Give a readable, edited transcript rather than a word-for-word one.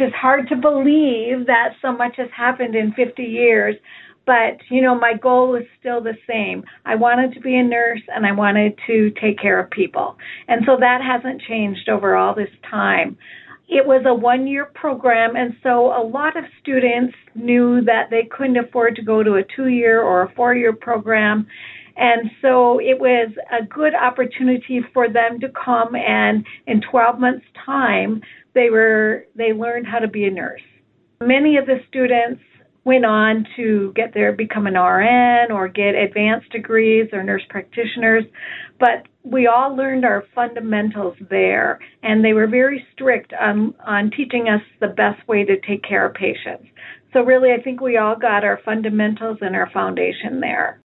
is hard to believe that so much has happened in 50 years. But, my goal was still the same. I wanted to be a nurse and I wanted to take care of people. And so that hasn't changed over all this time. It was a one-year program, and so a lot of students knew that they couldn't afford to go to a 2-year or a 4-year program. And so it was a good opportunity for them to come, and in 12 months' time, they learned how to be a nurse. Many of the students went on to become an RN or get advanced degrees or nurse practitioners, but we all learned our fundamentals there, and they were very strict on teaching us the best way to take care of patients. So really, I think we all got our fundamentals and our foundation there.